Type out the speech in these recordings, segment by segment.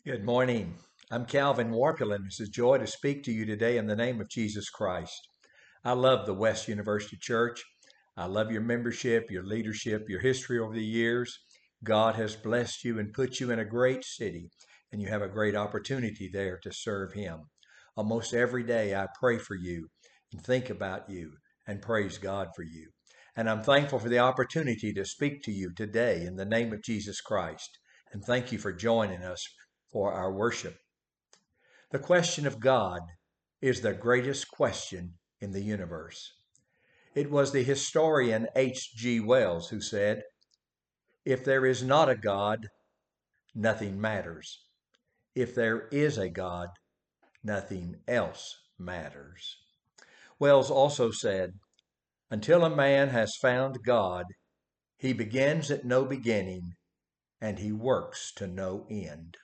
Good morning. I'm Calvin Warpel, and it's a joy to speak to you today in the name of Jesus Christ. I love the West University Church. I love your membership, your leadership, your history over the years. God has blessed you and put you in a great city, and you have a great opportunity there to serve Him. Almost every day I pray for you and think about you and praise God for you. And I'm thankful for the opportunity to speak to you today in the name of Jesus Christ. And thank you for joining us for our worship. The question of God is the greatest question in the universe. It was the historian H.G. Wells who said, "If there is not a God, nothing matters. If there is a God, nothing else matters." Wells also said, "Until a man has found God, he begins at no beginning and he works to no end."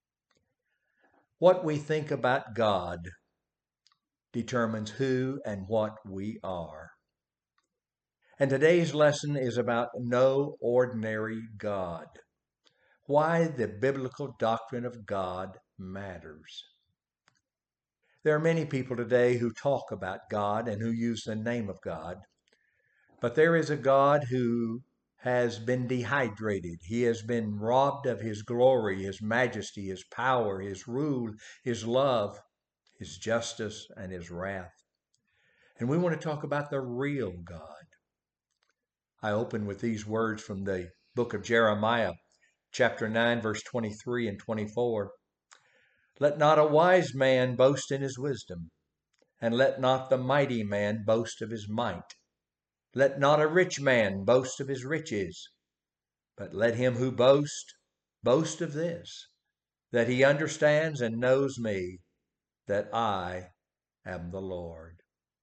What we think about God determines who and what we are. And today's lesson is about no ordinary God. Why the biblical doctrine of God matters. There are many people today who talk about God and who use the name of God, but there is a God who has been dehydrated. He has been robbed of His glory, His majesty, His power, His rule, His love, His justice, and His wrath. And we want to talk about the real God. I open with these words from the book of Jeremiah, chapter 9, verse 23 and 24. "Let not a wise man boast in his wisdom, and let not the mighty man boast of his might. Let not a rich man boast of his riches, but let him who boasts boast of this, that he understands and knows me, that I am the Lord."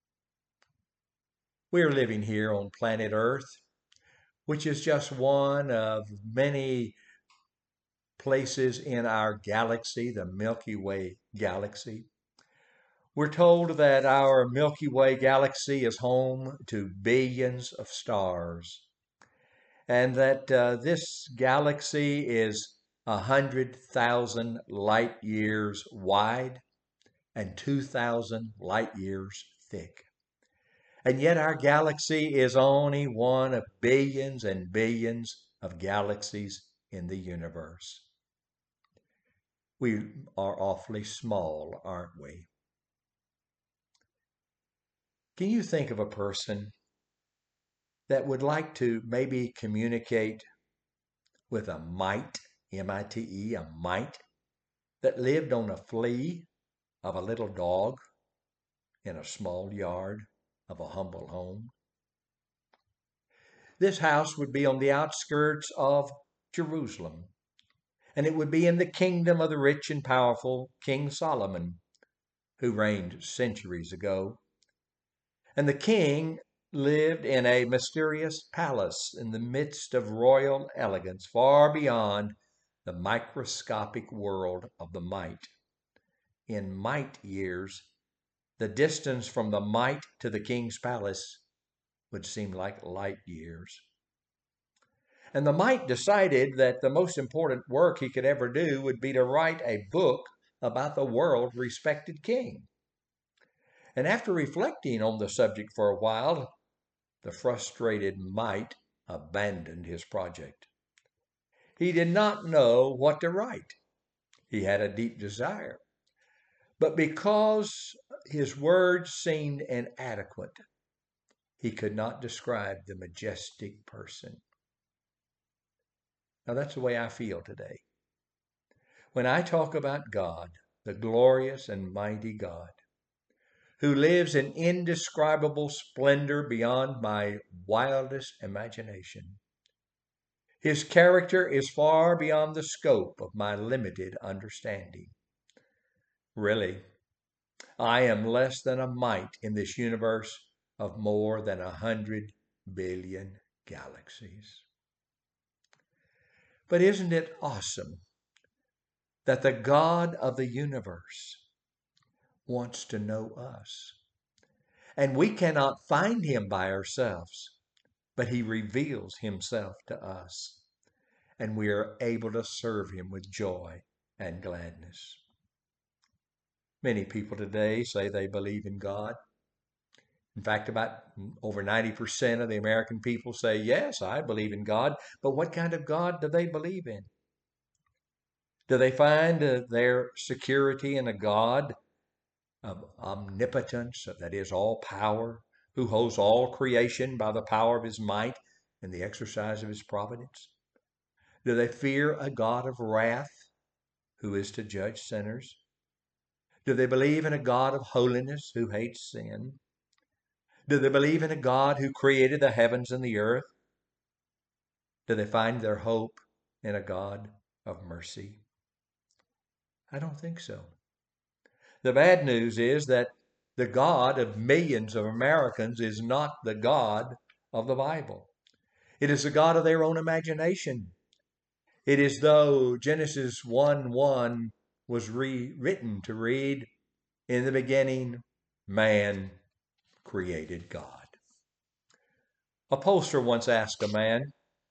We are living here on planet Earth, which is just one of many places in our galaxy, the Milky Way galaxy. We're told that our Milky Way galaxy is home to billions of stars, and that this galaxy is 100,000 light years wide and 2,000 light years thick. And yet our galaxy is only one of billions and billions of galaxies in the universe. We are awfully small, aren't we? Can you think of a person that would like to maybe communicate with a mite, M-I-T-E, a mite, that lived on a flea of a little dog in a small yard of a humble home? This house would be on the outskirts of Jerusalem, and it would be in the kingdom of the rich and powerful King Solomon, who reigned centuries ago. And the king lived in a mysterious palace in the midst of royal elegance, far beyond the microscopic world of the mite. In mite years, the distance from the mite to the king's palace would seem like light years. And the mite decided that the most important work he could ever do would be to write a book about the world-respected king. And after reflecting on the subject for a while, the frustrated mite abandoned his project. He did not know what to write. He had a deep desire. But because his words seemed inadequate, he could not describe the majestic person. Now that's the way I feel today. When I talk about God, the glorious and mighty God, who lives in indescribable splendor beyond my wildest imagination. His character is far beyond the scope of my limited understanding. Really, I am less than a mite in this universe of more than 100 billion galaxies. But isn't it awesome that the God of the universe wants to know us? And we cannot find him by ourselves, but he reveals himself to us, and we are able to serve him with joy and gladness. Many people today say they believe in God. In fact, about over 90% of the American people say, yes, I believe in God. But what kind of God do they believe in? Do they find their security in a God of omnipotence, that is, all power, who holds all creation by the power of his might and the exercise of his providence? Do they fear a God of wrath who is to judge sinners? Do they believe in a God of holiness who hates sin? Do they believe in a God who created the heavens and the earth? Do they find their hope in a God of mercy? I don't think so. The bad news is that the God of millions of Americans is not the God of the Bible. It is the God of their own imagination. It is though Genesis 1:1 was rewritten to read, in the beginning, man created God. A pollster once asked a man,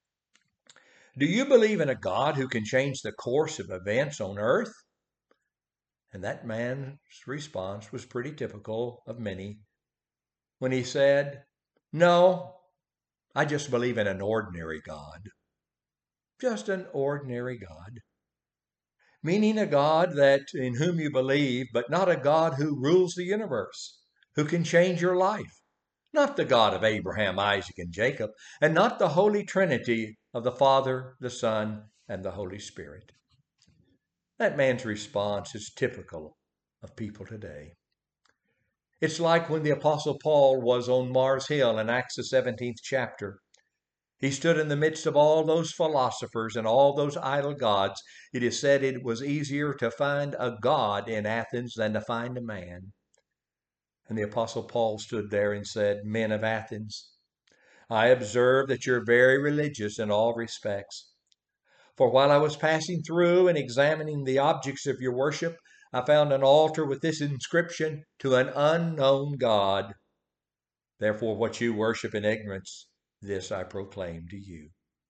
do you believe in a God who can change the course of events on earth? And that man's response was pretty typical of many when he said, no, I just believe in an ordinary God. Just an ordinary God. Meaning a God that in whom you believe, but not a God who rules the universe, who can change your life. Not the God of Abraham, Isaac, and Jacob, and not the Holy Trinity of the Father, the Son, and the Holy Spirit. That man's response is typical of people today. It's like when the Apostle Paul was on Mars Hill in Acts the 17th chapter. He stood in the midst of all those philosophers and all those idol gods. It is said it was easier to find a god in Athens than to find a man. And the Apostle Paul stood there and said, men of Athens, I observe that you're very religious in all respects. For while I was passing through and examining the objects of your worship, I found an altar with this inscription, to an unknown God. Therefore, what you worship in ignorance, this I proclaim to you.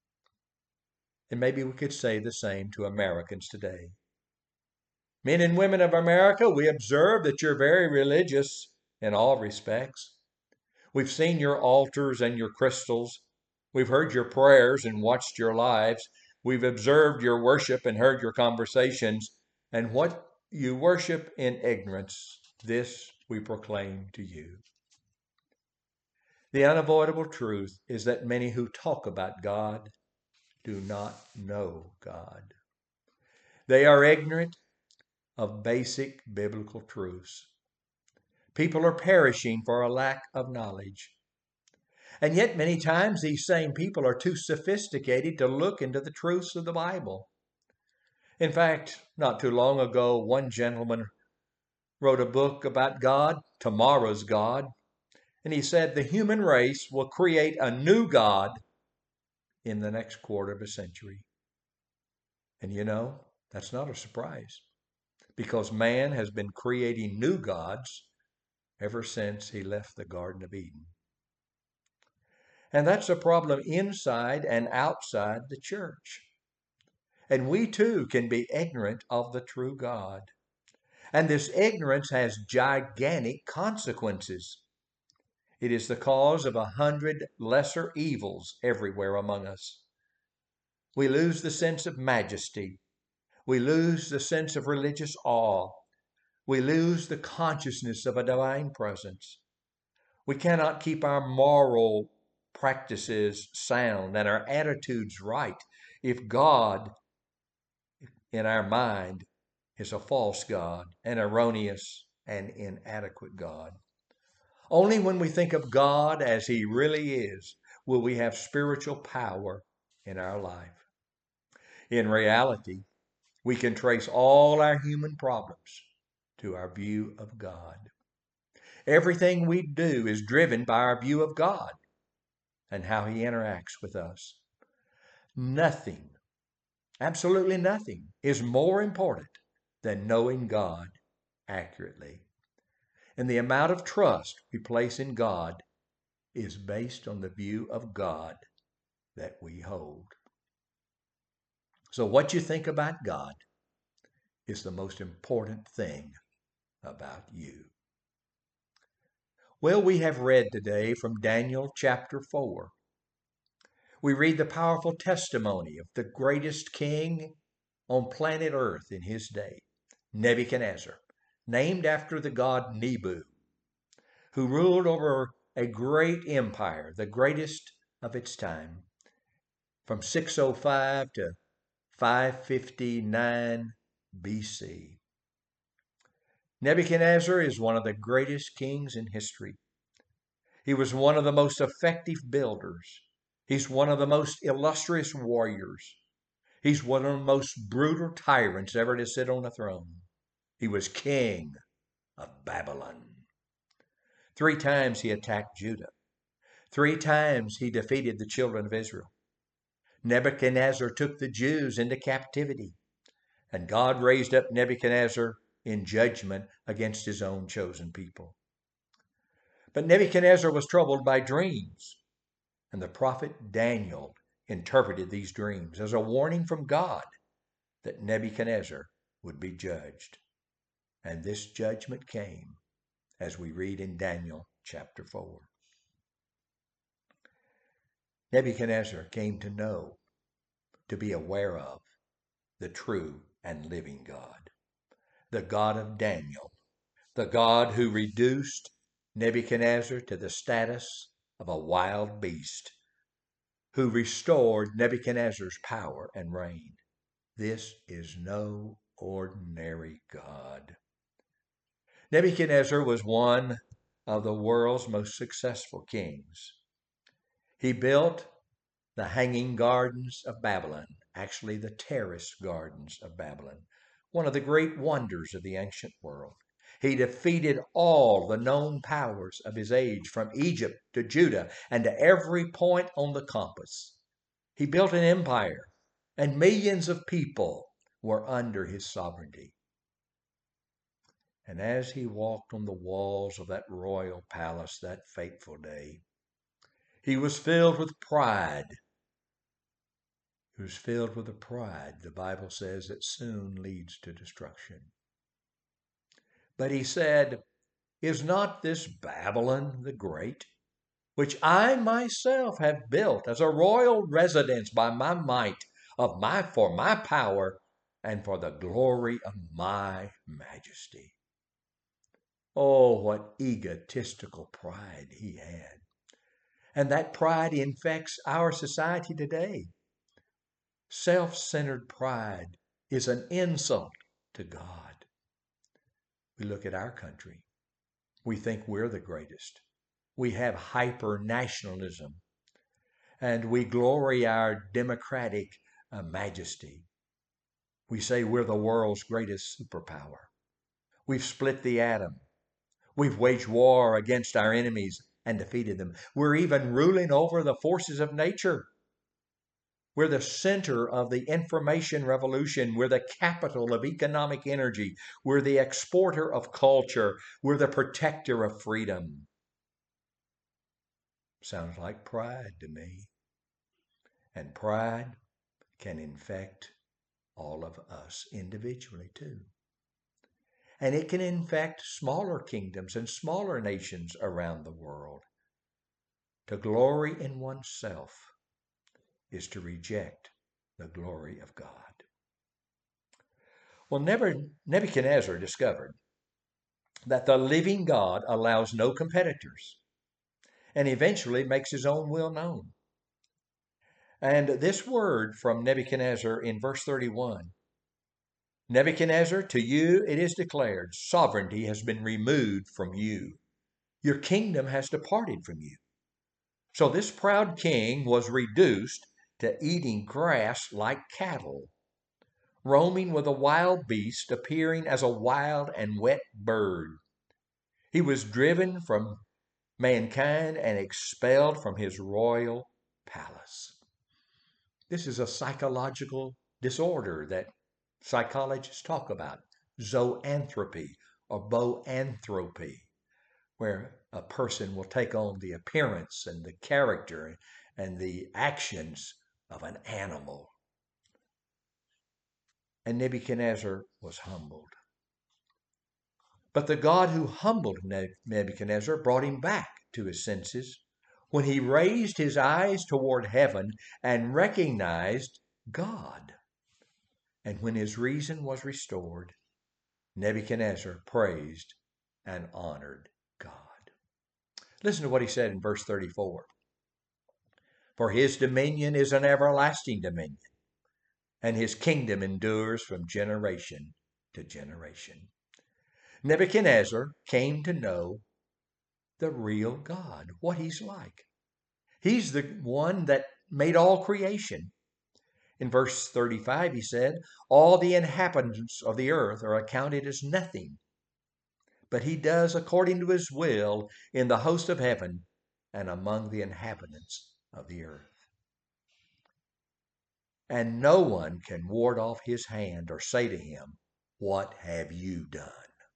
And maybe we could say the same to Americans today. Men and women of America, we observe that you're very religious in all respects. We've seen your altars and your crystals. We've heard your prayers and watched your lives. We've observed your worship and heard your conversations. And what you worship in ignorance, this we proclaim to you. The unavoidable truth is that many who talk about God do not know God. They are ignorant of basic biblical truths. People are perishing for a lack of knowledge. And yet many times these same people are too sophisticated to look into the truths of the Bible. In fact, not too long ago, one gentleman wrote a book about God, Tomorrow's God, and he said the human race will create a new God in the next quarter of a century. And you know, that's not a surprise, because man has been creating new gods ever since he left the Garden of Eden. And that's a problem inside and outside the church. And we too can be ignorant of the true God. And this ignorance has gigantic consequences. It is the cause of 100 lesser evils everywhere among us. We lose the sense of majesty. We lose the sense of religious awe. We lose the consciousness of a divine presence. We cannot keep our moral practices sound and our attitudes right if God in our mind is a false God, an erroneous and inadequate God. Only when we think of God as He really is will we have spiritual power in our life. In reality, we can trace all our human problems to our view of God. Everything we do is driven by our view of God and how He interacts with us. Nothing, absolutely nothing, is more important than knowing God accurately. And the amount of trust we place in God is based on the view of God that we hold. So what you think about God is the most important thing about you. Well, we have read today from Daniel chapter 4. We read the powerful testimony of the greatest king on planet Earth in his day, Nebuchadnezzar, named after the god Nebu, who ruled over a great empire, the greatest of its time, from 605 to 559 BC. Nebuchadnezzar is one of the greatest kings in history. He was one of the most effective builders. He's one of the most illustrious warriors. He's one of the most brutal tyrants ever to sit on a throne. He was king of Babylon. 3 times he attacked Judah. 3 times he defeated the children of Israel. Nebuchadnezzar took the Jews into captivity, and God raised up Nebuchadnezzar in judgment against his own chosen people. But Nebuchadnezzar was troubled by dreams, and the prophet Daniel interpreted these dreams as a warning from God that Nebuchadnezzar would be judged. And this judgment came, as we read in Daniel chapter 4. Nebuchadnezzar came to know, to be aware of, the true and living God, the God of Daniel, the God who reduced Nebuchadnezzar to the status of a wild beast, who restored Nebuchadnezzar's power and reign. This is no ordinary God. Nebuchadnezzar was one of the world's most successful kings. He built the Hanging Gardens of Babylon, actually the Terrace Gardens of Babylon, one of the great wonders of the ancient world. He defeated all the known powers of his age, from Egypt to Judah and to every point on the compass. He built an empire, and millions of people were under his sovereignty. And as he walked on the walls of that royal palace that fateful day, he was filled with pride. He was filled with a pride, the Bible says, that soon leads to destruction. But he said, "Is not this Babylon the Great, which I myself have built as a royal residence by my might, for my power, and for the glory of my majesty?" Oh, what egotistical pride he had. And that pride infects our society today. Self-centered pride is an insult to God. We look at our country. We think we're the greatest. We have hyper-nationalism, and we glory our democratic majesty. We say we're the world's greatest superpower. We've split the atom. We've waged war against our enemies and defeated them. We're even ruling over the forces of nature. We're the center of the information revolution. We're the capital of economic energy. We're the exporter of culture. We're the protector of freedom. Sounds like pride to me. And pride can infect all of us individually too. And it can infect smaller kingdoms and smaller nations around the world. To glory in oneself is to reject the glory of God. Well, Nebuchadnezzar discovered that the living God allows no competitors and eventually makes his own will known. And this word from Nebuchadnezzar in verse 31, "Nebuchadnezzar, to you it is declared, sovereignty has been removed from you. Your kingdom has departed from you." So this proud king was reduced to eating grass like cattle, roaming with a wild beast, appearing as a wild and wet bird. He was driven from mankind and expelled from his royal palace. This is a psychological disorder that psychologists talk about, zoanthropy or boanthropy, where a person will take on the appearance and the character and the actions of an animal. and Nebuchadnezzar was humbled. But the God who humbled Nebuchadnezzar brought him back to his senses when he raised his eyes toward heaven and recognized God. And when his reason was restored, Nebuchadnezzar praised and honored God. Listen to what he said in verse 34. For his dominion is an everlasting dominion, and his kingdom endures from generation to generation. Nebuchadnezzar came to know the real God, what he's like. He's the one that made all creation. In verse 35, he said, all the inhabitants of the earth are accounted as nothing, but he does according to his will in the host of heaven and among the inhabitants of the earth. And no one can ward off his hand or say to him, what have you done?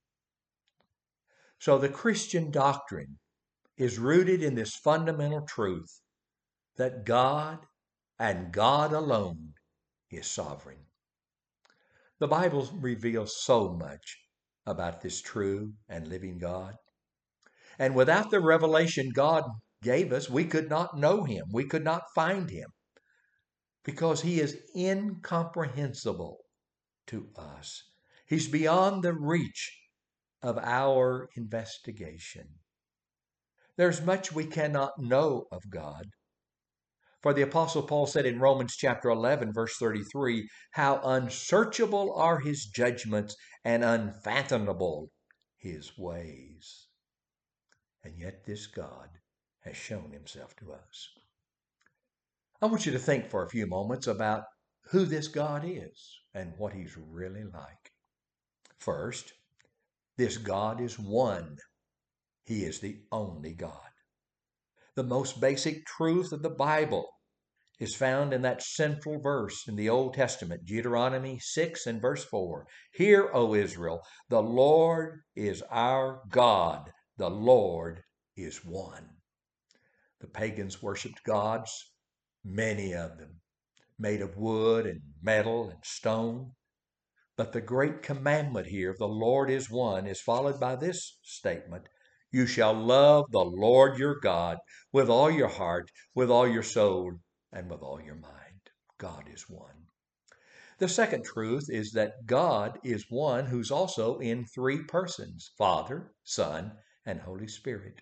So the Christian doctrine is rooted in this fundamental truth that God and God alone is sovereign. The Bible reveals so much about this true and living God. And without the revelation God gave us, we could not know him. We could not find him because he is incomprehensible to us. He's beyond the reach of our investigation. There's much we cannot know of God. For the Apostle Paul said in Romans chapter 11, verse 33, how unsearchable are his judgments and unfathomable his ways. And yet this God has shown himself to us. I want you to think for a few moments about who this God is and what he's really like. First, this God is one. He is the only God. The most basic truth of the Bible is found in that central verse in the Old Testament, Deuteronomy 6 and verse 4. Hear, O Israel, the Lord is our God. The Lord is one. The pagans worshipped gods, many of them, made of wood and metal and stone. But the great commandment here of the Lord is one is followed by this statement. You shall love the Lord your God with all your heart, with all your soul, and with all your mind. God is one. The second truth is that God is one who's also in three persons, Father, Son, and Holy Spirit.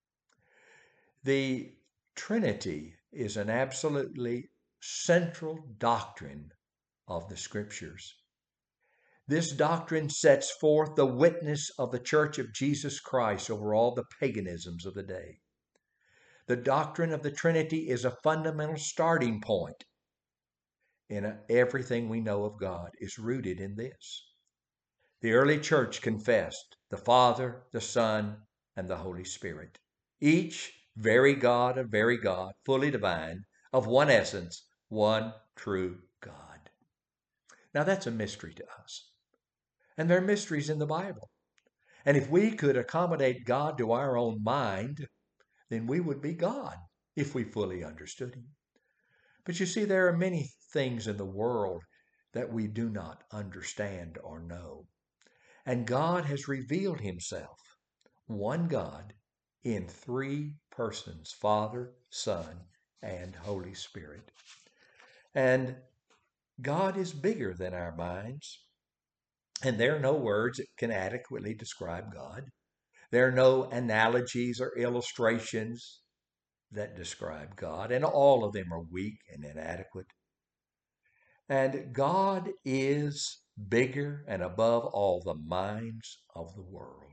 The Trinity is an absolutely central doctrine of the Scriptures. This doctrine sets forth the witness of the Church of Jesus Christ over all the paganisms of the day. The doctrine of the Trinity is a fundamental starting point in everything we know of God is rooted in this. The early church confessed the Father, the Son, and the Holy Spirit, each very God, a very God, fully divine, of one essence, one true God. Now that's a mystery to us. And there are mysteries in the Bible. And if we could accommodate God to our own mind, then we would be God if we fully understood him. But you see, there are many things in the world that we do not understand or know. And God has revealed himself, one God, in three persons, Father, Son, and Holy Spirit. And God is bigger than our minds. And there are no words that can adequately describe God. There are no analogies or illustrations that describe God, and all of them are weak and inadequate. And God is bigger and above all the minds of the world.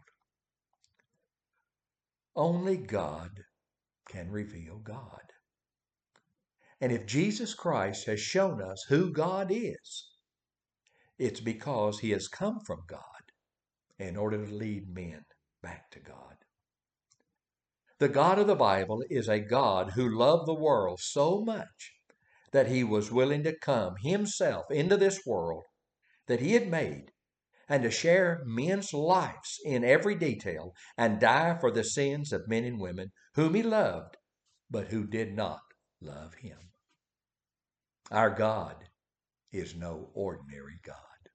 Only God can reveal God. And if Jesus Christ has shown us who God is, it's because he has come from God in order to lead men back to God. The God of the Bible is a God who loved the world so much that he was willing to come himself into this world that he had made and to share men's lives in every detail and die for the sins of men and women whom he loved, but who did not love him. Our God is no ordinary God.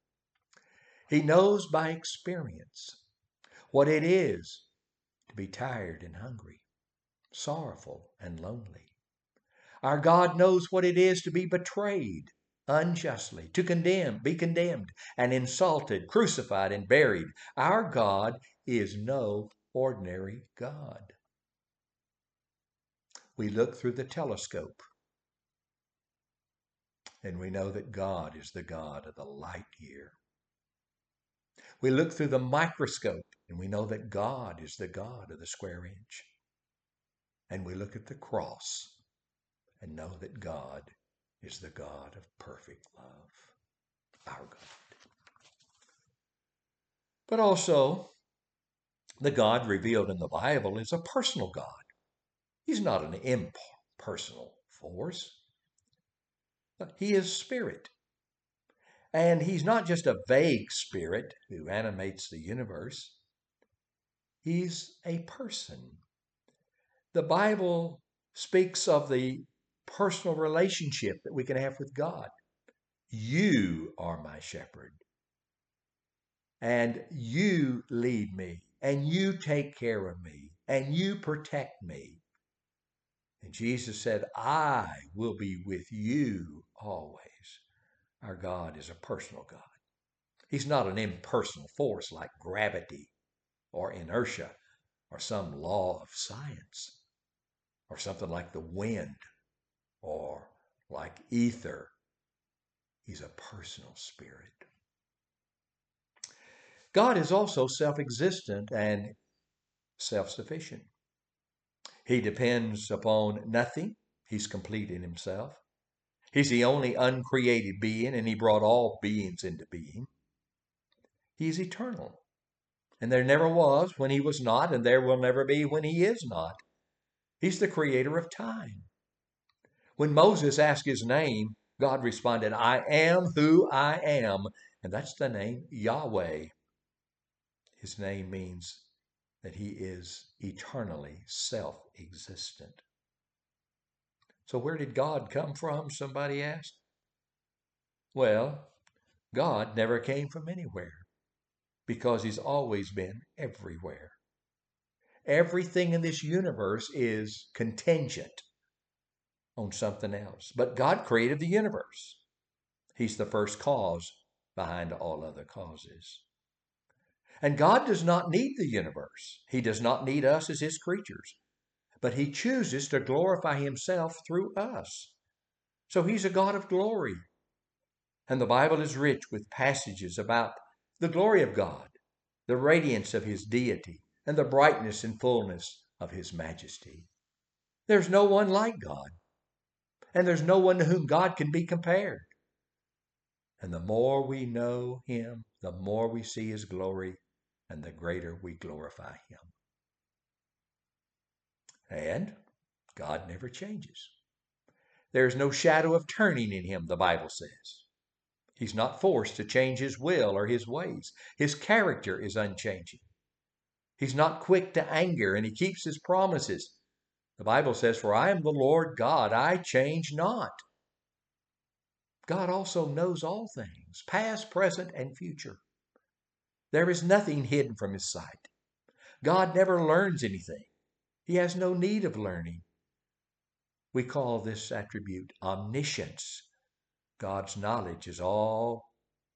He knows by experience what it is to be tired and hungry, sorrowful and lonely. Our God knows what it is to be betrayed unjustly, to be condemned and insulted, crucified and buried. Our God is no ordinary God. We look through the telescope and we know that God is the God of the light year. We look through the microscope and we know that God is the God of the square inch. And we look at the cross and know that God is the God of perfect love, our God. But also, the God revealed in the Bible is a personal God. He's not an impersonal force. He is spirit. And he's not just a vague spirit who animates the universe. He's a person. The Bible speaks of the personal relationship that we can have with God. You are my shepherd, and you lead me, and you take care of me, and you protect me. And Jesus said, I will be with you always. Our God is a personal God. He's not an impersonal force like gravity or inertia or some law of science or something like the wind or like ether. He's a personal spirit. God is also self-existent and self-sufficient. He depends upon nothing. He's complete in himself. He's the only uncreated being, and he brought all beings into being. He's eternal. And there never was when he was not, and there will never be when he is not. He's the creator of time. When Moses asked his name, God responded, I am who I am. And that's the name Yahweh. His name means that he is eternally self-existent. So where did God come from, somebody asked? Well, God never came from anywhere because he's always been everywhere. Everything in this universe is contingent on something else. But God created the universe. He's the first cause behind all other causes. And God does not need the universe. He does not need us as his creatures. But he chooses to glorify himself through us. So he's a God of glory. And the Bible is rich with passages about the glory of God, the radiance of his deity, and the brightness and fullness of his majesty. There's no one like God, and there's no one to whom God can be compared. And the more we know him, the more we see his glory, and the greater we glorify him. And God never changes. There's no shadow of turning in him, the Bible says. He's not forced to change his will or his ways. His character is unchanging. He's not quick to anger, and he keeps his promises. The Bible says, for I am the Lord God, I change not. God also knows all things, past, present, and future. There is nothing hidden from his sight. God never learns anything. He has no need of learning. We call this attribute omniscience. God's knowledge is all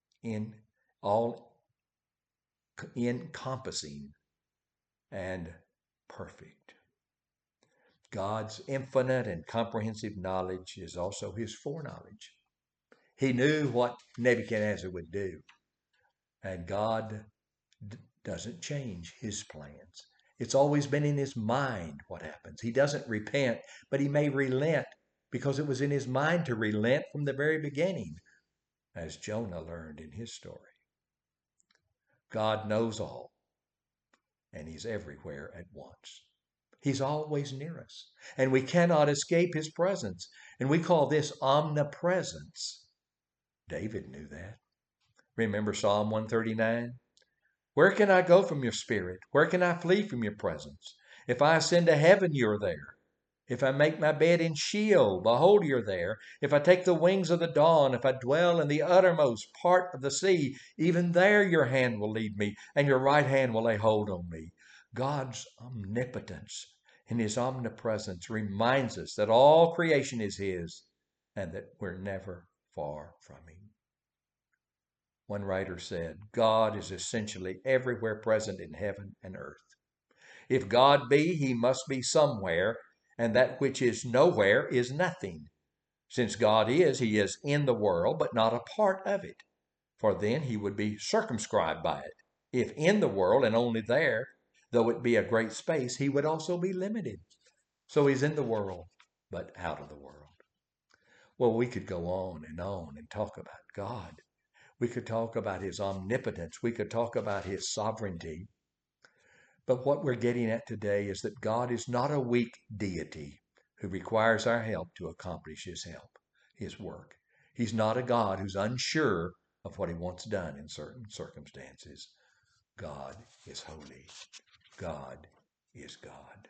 encompassing and perfect. God's infinite and comprehensive knowledge is also his foreknowledge. He knew what Nebuchadnezzar would do, and God doesn't change his plans. It's always been in his mind what happens. He doesn't repent, but he may relent because it was in his mind to relent from the very beginning, as Jonah learned in his story. God knows all, and he's everywhere at once. He's always near us, and we cannot escape his presence, and we call this omnipresence. David knew that. Remember Psalm 139? Where can I go from your spirit? Where can I flee from your presence? If I ascend to heaven, you're there. If I make my bed in Sheol, behold, you're there. If I take the wings of the dawn, if I dwell in the uttermost part of the sea, even there your hand will lead me, and your right hand will lay hold on me. God's omnipotence and his omnipresence reminds us that all creation is his and that we're never far from him. One writer said, God is essentially everywhere present in heaven and earth. If God be, he must be somewhere, and that which is nowhere is nothing. Since God is, he is in the world, but not a part of it, for then he would be circumscribed by it. If in the world and only there, though it be a great space, he would also be limited. So he's in the world, but out of the world. Well, we could go on and talk about God. We could talk about his omnipotence. We could talk about his sovereignty. But what we're getting at today is that God is not a weak deity who requires our help to accomplish his work. He's not a God who's unsure of what he wants done in certain circumstances. God is holy. God is God.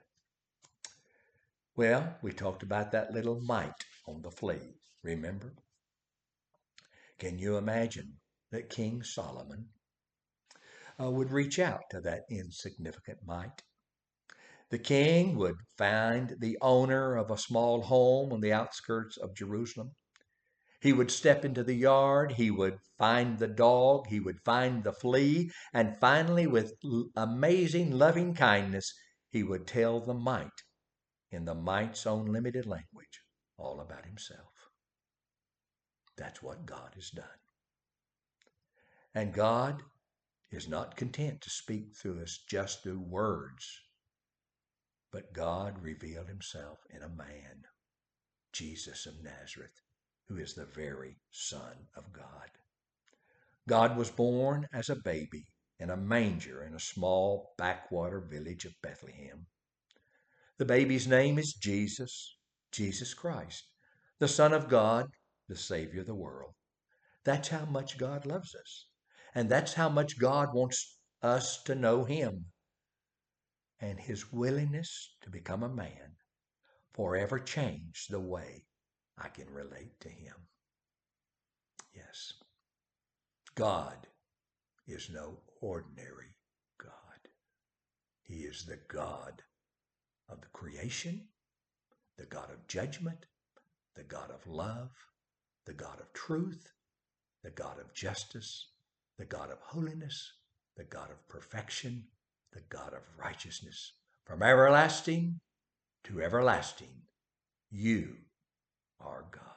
Well, we talked about that little mite on the flea, remember? Can you imagine that King Solomon would reach out to that insignificant mite? The king would find the owner of a small home on the outskirts of Jerusalem. He would step into the yard. He would find the dog. He would find the flea. And finally, with amazing loving kindness, he would tell the mite, in the mite's own limited language, all about himself. That's what God has done. And God is not content to speak through us just through words, but God revealed himself in a man, Jesus of Nazareth, who is the very Son of God. God was born as a baby in a manger in a small backwater village of Bethlehem. The baby's name is Jesus, Jesus Christ, the Son of God, the Savior of the world. That's how much God loves us. And that's how much God wants us to know him. And his willingness to become a man forever changed the way I can relate to him. Yes, God is no ordinary God. He is the God of the creation, the God of judgment, the God of love, the God of truth, the God of justice, the God of holiness, the God of perfection, the God of righteousness. From everlasting to everlasting, you are God.